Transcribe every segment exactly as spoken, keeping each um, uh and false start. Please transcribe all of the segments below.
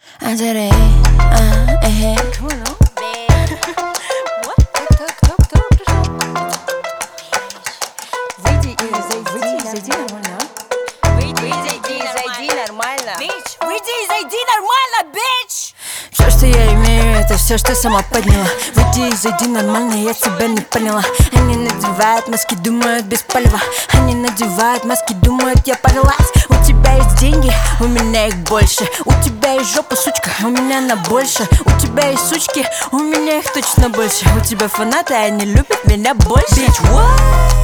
Азерей, а, эхе. Кого, ну? Кто, кто, кто пришел? Выйди и зайди, выйди и зайди нормально, а? Выйди и зайди, зайди нормально. Бич, выйди и зайди нормально, бич! Все, что я имею, это все, что сама подняла. Выйди и зайди нормально, я тебя не поняла. Они надевают маски, думают без палева. Они надевают маски, думают, я повелась. У тебя есть деньги, у меня их больше. У тебя есть жопа, сучка, у меня она больше. У тебя есть сучки, у меня их точно больше. У тебя фанаты, они любят меня больше. Bitch, what?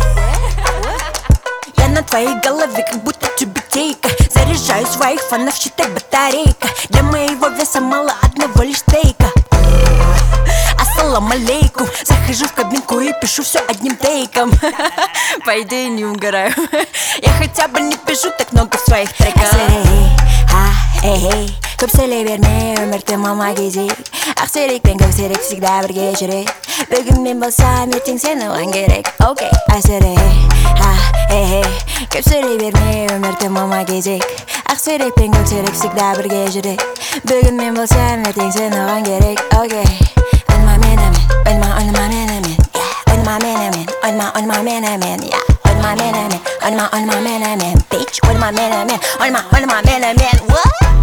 Я на твоей голове, как будто тюбетейка. Заряжаю своих фанов, считай батарейка. Для моего веса мало одного лишь стейка. Ассалам алейкум. Захожу в кабинку и пишу все одним тейком. По идее не угораю. Я хотя бы не пишу так много в своих треках. Көпселей берме өмірді мама кезек. Ақсерекпен көксерек всегда бірге жүрек. Бүгін мен болсам ертең сен оған керек. Окей, әсірей көпселей берме өмірді мама кезек. Ақсерекпен көксерек всегда бірге жүрек. Бүгін мен болсам ертең сен оған керек. Окей, ойнама менімен, ойнама ойнама менімен. Ойнама менімен, ойнама ойнама менімен. Ойнама менімен, ойнама ойнама менімен. Bitch, ойнама менімен, ойнама ойнама менімен. What?